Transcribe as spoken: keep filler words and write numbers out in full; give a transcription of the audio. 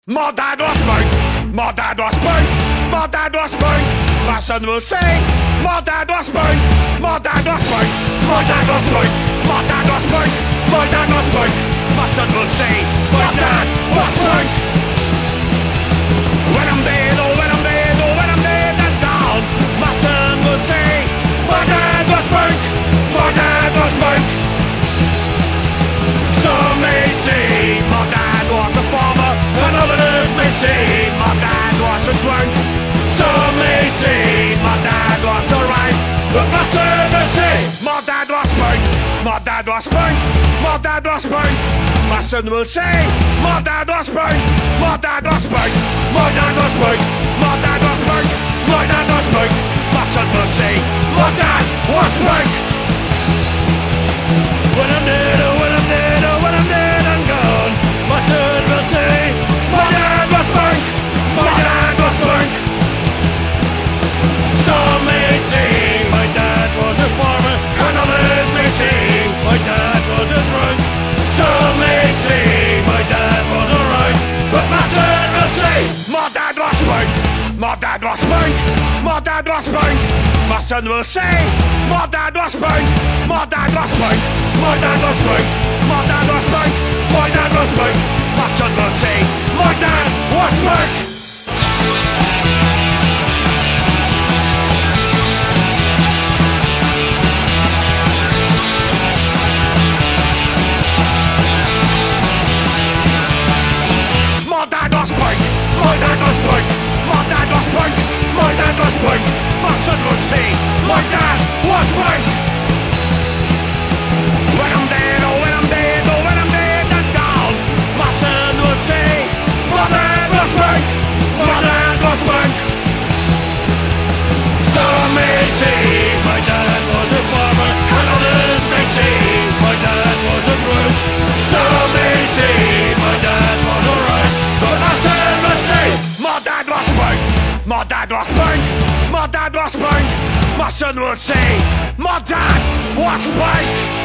My dad was burnt, my dad was burnt, my dad was burnt. My son will say, my dad was burnt, my dad was burnt, my dad was burnt, my dad was burnt, my dad was burnt. My son will say, my dad was burnt. When I'm dead, oh when I'm dead, oh when I'm dead and gone, my son will say, my dad was burnt, my dad was burnt. Some may say, my dad was a farmer, and others may say, my dad was a drunk. Some may say, my dad was alright, but my son will say, my dad was burnt, my dad was burnt, my dad was burnt. My son will say, my dad was burnt, my dad was burnt, my dad was burnt, my dad was burnt, my dad was burnt. My son will say, my dad was burnt. When I'm dead, oh when I'm dead, oh when I'm dead and gone, my son will say, my dad was burnt, my dad was burnt. Some may say, my dad was a farmer, and others may say, my dad was a drunk. Some may say, my dad was alright, but my son will say, my dad was burnt, my dad was burnt, my dad was burnt. My son will say, my dad was burnt, my dad was burnt, my dad was burnt, my dad was burnt, my dad was burnt. My son will say, my dad was burnt. My dad was burnt, my dad was burnt, my dad was burnt, my dad was burnt. My son will say, my dad was burnt. When I'm dead, oh when I'm dead, oh when I'm dead and gone, my son will say, my dad was burnt, my dad was burnt. Some may say, my dad was a farmer, and others may say, my dad was a drunk. Some may say, my dad was alright, but my son will say, my dad was burnt, my dad was burnt, my dad was burnt. My son will say, my dad was burnt.